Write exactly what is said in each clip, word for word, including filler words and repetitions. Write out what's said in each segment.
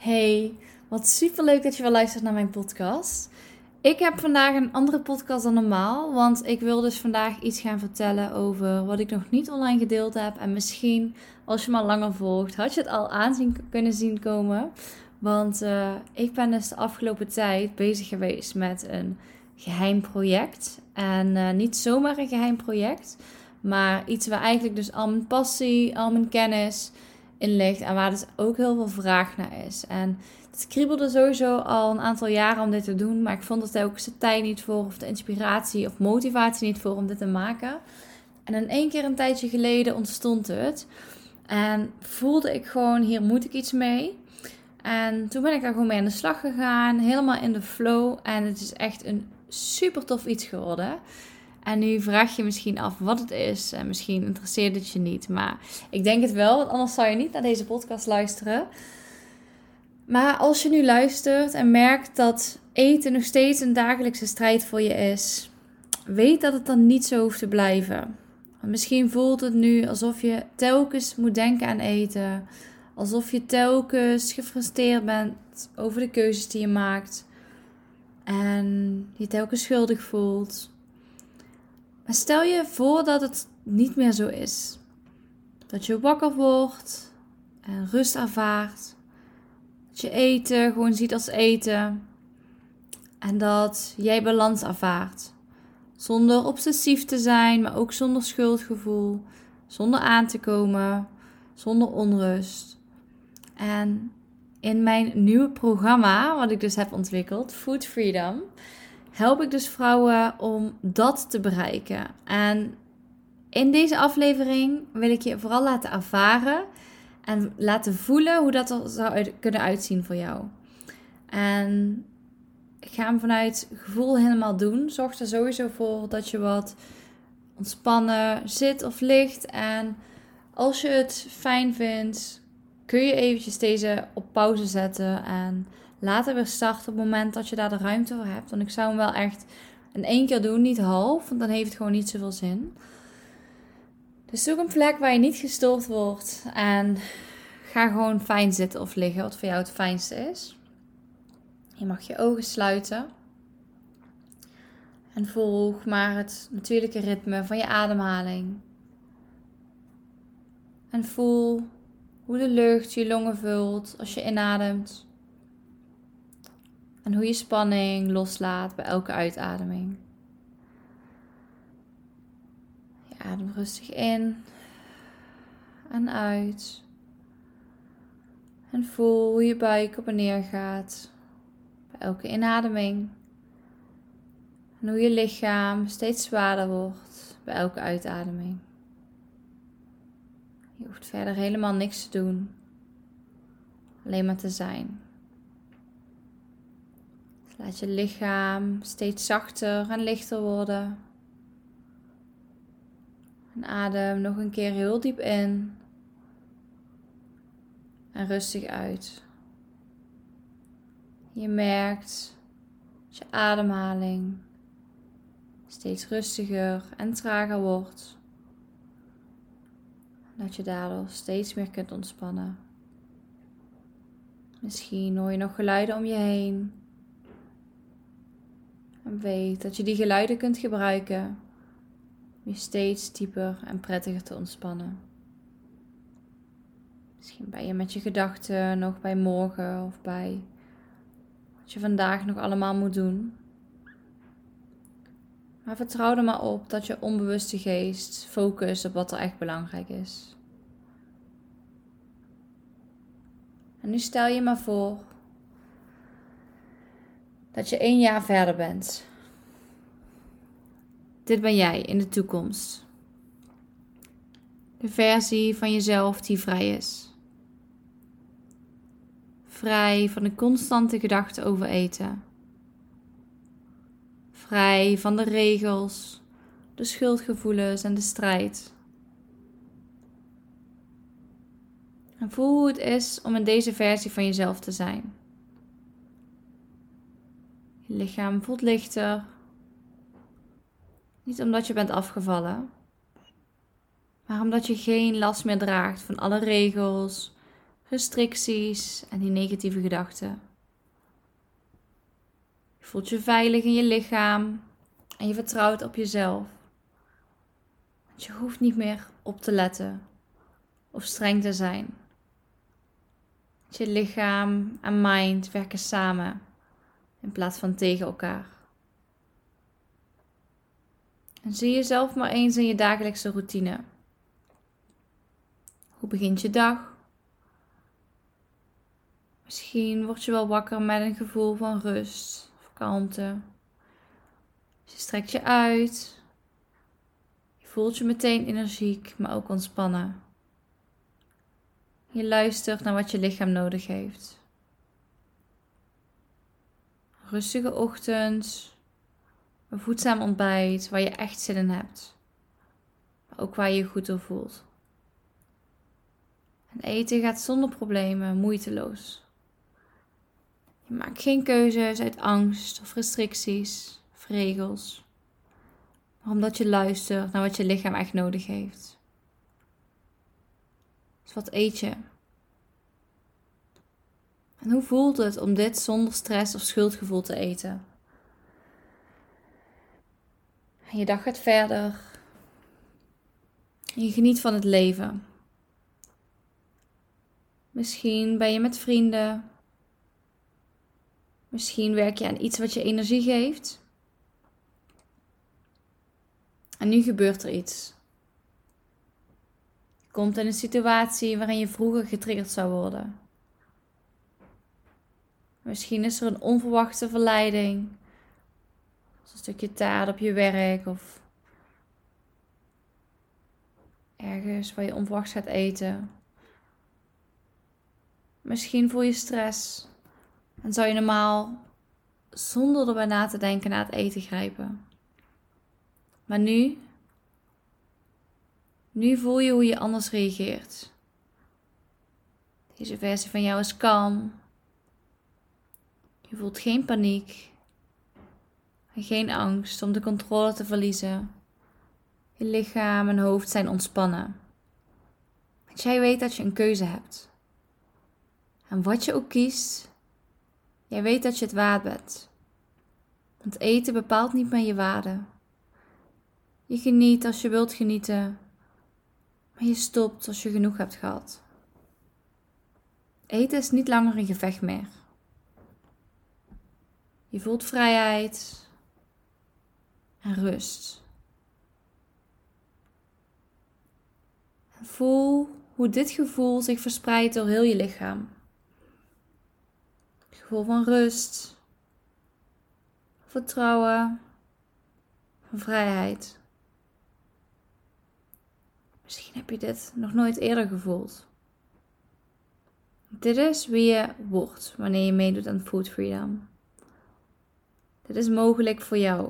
Hey, wat superleuk dat je weer luistert naar mijn podcast. Ik heb vandaag een andere podcast dan normaal, want ik wil dus vandaag iets gaan vertellen over wat ik nog niet online gedeeld heb. En misschien, als je me al langer volgt, had je het al aan zien, kunnen zien komen. Want uh, ik ben dus de afgelopen tijd bezig geweest met een geheim project. En uh, niet zomaar een geheim project, maar iets waar eigenlijk dus al mijn passie, al mijn kennis in ligt en waar dus ook heel veel vraag naar is. En het kriebelde sowieso al een aantal jaren om dit te doen, maar ik vond er telkens de tijd niet voor, of de inspiratie of motivatie niet voor om dit te maken. En in één keer een tijdje geleden ontstond het en voelde ik gewoon, hier moet ik iets mee. En toen ben ik daar gewoon mee aan de slag gegaan, helemaal in de flow, en het is echt een super tof iets geworden. En nu vraag je misschien af wat het is. En misschien interesseert het je niet. Maar ik denk het wel, want anders zou je niet naar deze podcast luisteren. Maar als je nu luistert en merkt dat eten nog steeds een dagelijkse strijd voor je is, weet dat het dan niet zo hoeft te blijven. Misschien voelt het nu alsof je telkens moet denken aan eten. Alsof je telkens gefrustreerd bent over de keuzes die je maakt. En je telkens schuldig voelt. Maar stel je voor dat het niet meer zo is. Dat je wakker wordt en rust ervaart. Dat je eten gewoon ziet als eten. En dat jij balans ervaart. Zonder obsessief te zijn, maar ook zonder schuldgevoel. Zonder aan te komen. Zonder onrust. En in mijn nieuwe programma, wat ik dus heb ontwikkeld, Food Freedom, help ik dus vrouwen om dat te bereiken. En in deze aflevering wil ik je vooral laten ervaren en laten voelen hoe dat er zou uit, kunnen uitzien voor jou. En ik ga hem vanuit gevoel helemaal doen. Zorg er sowieso voor dat je wat ontspannen zit of ligt. En als je het fijn vindt, kun je eventjes deze op pauze zetten en later weer starten op het moment dat je daar de ruimte voor hebt. Want ik zou hem wel echt in één keer doen, niet half. Want dan heeft het gewoon niet zoveel zin. Dus zoek een plek waar je niet gestoord wordt. En ga gewoon fijn zitten of liggen, wat voor jou het fijnste is. Je mag je ogen sluiten. En volg maar het natuurlijke ritme van je ademhaling. En voel hoe de lucht je longen vult als je inademt. En hoe je spanning loslaat bij elke uitademing. Je ademt rustig in en uit. En voel hoe je buik op en neer gaat bij elke inademing. En hoe je lichaam steeds zwaarder wordt bij elke uitademing. Je hoeft verder helemaal niks te doen. Alleen maar te zijn. Dus laat je lichaam steeds zachter en lichter worden. En adem nog een keer heel diep in. En rustig uit. Je merkt dat je ademhaling steeds rustiger en trager wordt. En dat je daardoor steeds meer kunt ontspannen. Misschien hoor je nog geluiden om je heen. En weet dat je die geluiden kunt gebruiken om je steeds dieper en prettiger te ontspannen. Misschien ben je met je gedachten nog bij morgen of bij wat je vandaag nog allemaal moet doen. Maar vertrouw er maar op dat je onbewuste geest focust op wat er echt belangrijk is. En nu stel je maar voor dat je één jaar verder bent. Dit ben jij in de toekomst. De versie van jezelf die vrij is. Vrij van de constante gedachten over eten. Vrij van de regels, de schuldgevoelens en de strijd. En voel hoe het is om in deze versie van jezelf te zijn. Je lichaam voelt lichter. Niet omdat je bent afgevallen, maar omdat je geen last meer draagt van alle regels, restricties en die negatieve gedachten. Je voelt je veilig in je lichaam en je vertrouwt op jezelf. Want je hoeft niet meer op te letten of streng te zijn. Je lichaam en mind werken samen in plaats van tegen elkaar. En zie jezelf maar eens in je dagelijkse routine. Hoe begint je dag? Misschien word je wel wakker met een gevoel van rust of kalmte. Je strekt je uit. Je voelt je meteen energiek, maar ook ontspannen. Je luistert naar wat je lichaam nodig heeft. Een rustige ochtend, een voedzaam ontbijt waar je echt zin in hebt, maar ook waar je je goed door voelt. En eten gaat zonder problemen, moeiteloos. Je maakt geen keuzes uit angst of restricties of regels, maar omdat je luistert naar wat je lichaam echt nodig heeft. Dus wat eet je? En hoe voelt het om dit zonder stress of schuldgevoel te eten? En je dag gaat verder. En je geniet van het leven. Misschien ben je met vrienden. Misschien werk je aan iets wat je energie geeft. En nu gebeurt er iets. Je komt in een situatie waarin je vroeger getriggerd zou worden. Misschien is er een onverwachte verleiding. Zoals een stukje taart op je werk of ergens waar je onverwachts gaat eten. Misschien voel je stress en zou je normaal zonder erbij na te denken naar het eten grijpen. Maar nu, nu voel je hoe je anders reageert. Deze versie van jou is kalm. Je voelt geen paniek en geen angst om de controle te verliezen. Je lichaam en hoofd zijn ontspannen. Want jij weet dat je een keuze hebt. En wat je ook kiest, jij weet dat je het waard bent. Want eten bepaalt niet meer je waarde. Je geniet als je wilt genieten, maar je stopt als je genoeg hebt gehad. Eten is niet langer een gevecht meer. Je voelt vrijheid en rust. En voel hoe dit gevoel zich verspreidt door heel je lichaam. Het gevoel van rust, vertrouwen, van vrijheid. Misschien heb je dit nog nooit eerder gevoeld. Dit is wie je wordt wanneer je meedoet aan Food Freedom. Dit is mogelijk voor jou.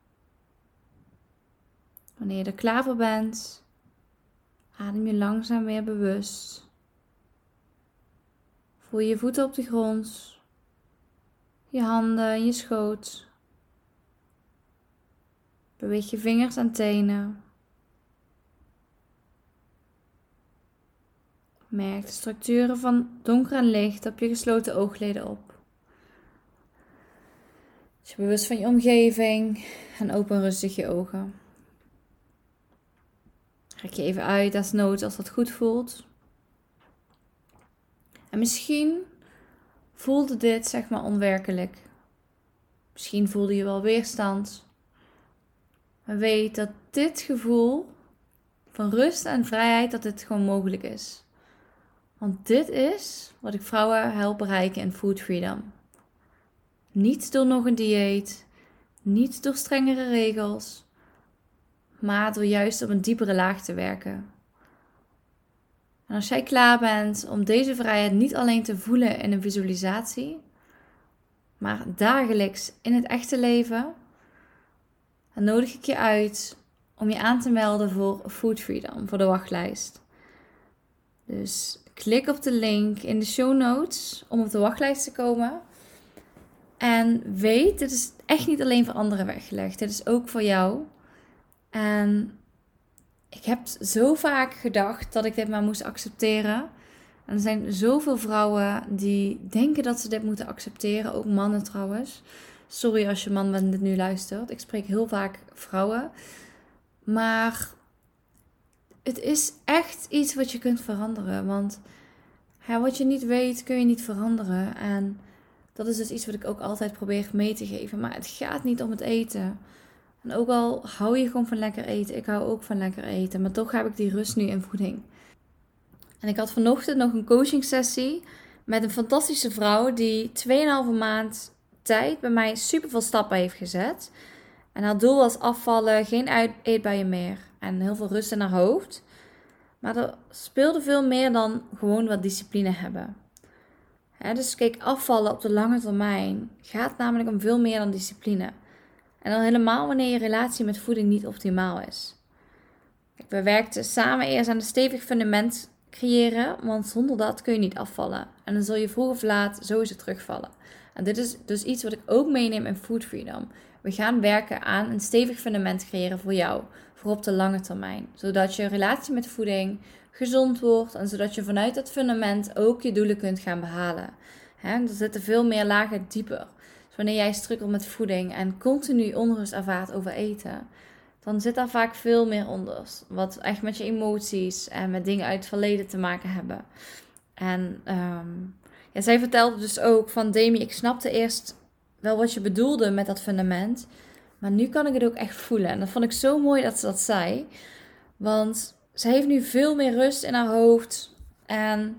Wanneer je er klaar voor bent, adem je langzaam weer bewust. Voel je voeten op de grond, je handen en je schoot. Beweeg je vingers en tenen. Merk de structuren van donker en licht op je gesloten oogleden op. Wees je bewust van je omgeving en open rustig je ogen. Rek je even uit desnoods als dat goed voelt. En misschien voelde dit zeg maar onwerkelijk. Misschien voelde je wel weerstand. Maar weet dat dit gevoel van rust en vrijheid, dat dit gewoon mogelijk is. Want dit is wat ik vrouwen help bereiken in Food Freedom. Niet door nog een dieet, niet door strengere regels, maar door juist op een diepere laag te werken. En als jij klaar bent om deze vrijheid niet alleen te voelen in een visualisatie, maar dagelijks in het echte leven, dan nodig ik je uit om je aan te melden voor Food Freedom, voor de wachtlijst. Dus klik op de link in de show notes om op de wachtlijst te komen. En weet, dit is echt niet alleen voor anderen weggelegd. Dit is ook voor jou. En ik heb zo vaak gedacht dat ik dit maar moest accepteren. En er zijn zoveel vrouwen die denken dat ze dit moeten accepteren. Ook mannen trouwens. Sorry als je man bent en dit nu luistert. Ik spreek heel vaak vrouwen. Maar het is echt iets wat je kunt veranderen. Want ja, wat je niet weet kun je niet veranderen. En dat is dus iets wat ik ook altijd probeer mee te geven. Maar het gaat niet om het eten. En ook al hou je gewoon van lekker eten. Ik hou ook van lekker eten. Maar toch heb ik die rust nu in voeding. En ik had vanochtend nog een coaching sessie met een fantastische vrouw die twee en een halve maand tijd bij mij super veel stappen heeft gezet. En haar doel was afvallen, geen eetbuien meer en heel veel rust in haar hoofd. Maar er speelde veel meer dan gewoon wat discipline hebben. He, dus kijk, afvallen op de lange termijn gaat namelijk om veel meer dan discipline. En dan helemaal wanneer je relatie met voeding niet optimaal is. Kijk, we werkten samen eerst aan een stevig fundament creëren, want zonder dat kun je niet afvallen. En dan zul je vroeg of laat sowieso terugvallen. En dit is dus iets wat ik ook meeneem in Food Freedom. We gaan werken aan een stevig fundament creëren voor jou, voor op de lange termijn. Zodat je relatie met voeding gezond wordt en zodat je vanuit dat fundament ook je doelen kunt gaan behalen. He, er zitten veel meer lagen dieper. Dus wanneer jij struggelt met voeding en continu onrust ervaart over eten, dan zit daar vaak veel meer onder. Wat echt met je emoties en met dingen uit het verleden te maken hebben. En um, ja, zij vertelde dus ook van Demi, ik snapte eerst wel wat je bedoelde met dat fundament. Maar nu kan ik het ook echt voelen. En dat vond ik zo mooi dat ze dat zei. Want ze heeft nu veel meer rust in haar hoofd. En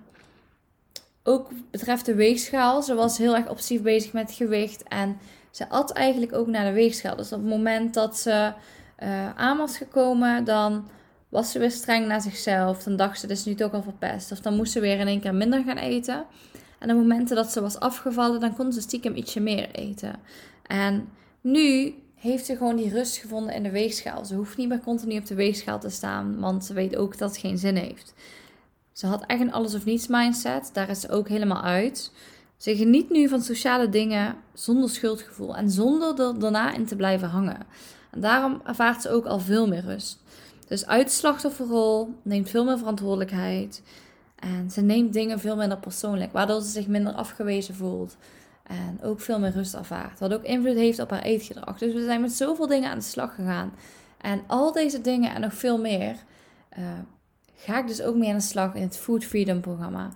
ook betreft de weegschaal. Ze was heel erg obsessief bezig met gewicht. En ze at eigenlijk ook naar de weegschaal. Dus op het moment dat ze uh, aan was gekomen, dan was ze weer streng naar zichzelf. Dan dacht ze, dit is nu toch al verpest. Of dan moest ze weer in één keer minder gaan eten. En op momenten dat ze was afgevallen, dan kon ze stiekem ietsje meer eten. En nu heeft ze gewoon die rust gevonden in de weegschaal. Ze hoeft niet meer continu op de weegschaal te staan, want ze weet ook dat het geen zin heeft. Ze had echt een alles of niets mindset. Daar is ze ook helemaal uit. Ze geniet nu van sociale dingen zonder schuldgevoel en zonder er daarna in te blijven hangen. En daarom ervaart ze ook al veel meer rust. Dus uit de slachtofferrol, neemt veel meer verantwoordelijkheid. En ze neemt dingen veel minder persoonlijk, waardoor ze zich minder afgewezen voelt. En ook veel meer rust ervaart. Wat ook invloed heeft op haar eetgedrag. Dus we zijn met zoveel dingen aan de slag gegaan. En al deze dingen en nog veel meer uh, ga ik dus ook mee aan de slag in het Food Freedom programma.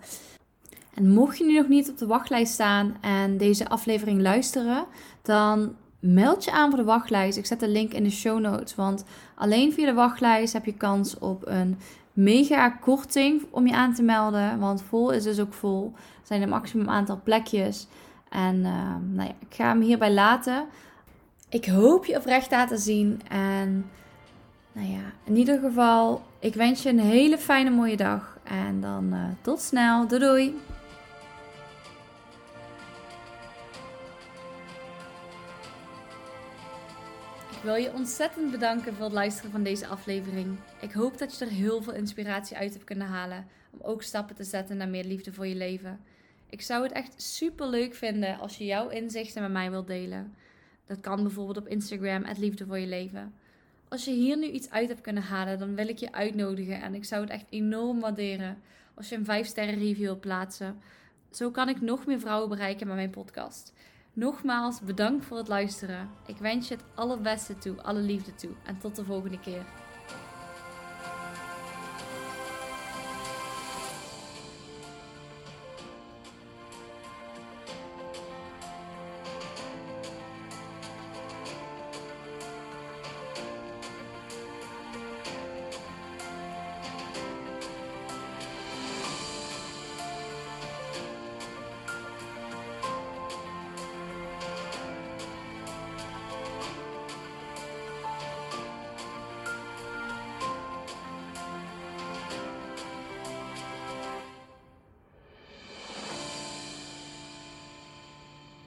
En mocht je nu nog niet op de wachtlijst staan en deze aflevering luisteren, dan meld je aan voor de wachtlijst. Ik zet de link in de show notes. Want alleen via de wachtlijst heb je kans op een mega korting om je aan te melden. Want vol is dus ook vol. Er zijn een maximum aantal plekjes. En uh, nou ja, ik ga hem hierbij laten. Ik hoop je oprecht laten zien. En nou ja, in ieder geval, ik wens je een hele fijne mooie dag. En dan uh, tot snel. Doei doei! Ik wil je ontzettend bedanken voor het luisteren van deze aflevering. Ik hoop dat je er heel veel inspiratie uit hebt kunnen halen om ook stappen te zetten naar meer liefde voor je leven. Ik zou het echt super leuk vinden als je jouw inzichten met mij wilt delen. Dat kan bijvoorbeeld op Instagram, at liefde voor je leven. Als je hier nu iets uit hebt kunnen halen, dan wil ik je uitnodigen en ik zou het echt enorm waarderen als je een vijf sterren review wilt plaatsen. Zo kan ik nog meer vrouwen bereiken met mijn podcast. Nogmaals, bedankt voor het luisteren. Ik wens je het allerbeste toe, alle liefde toe en tot de volgende keer.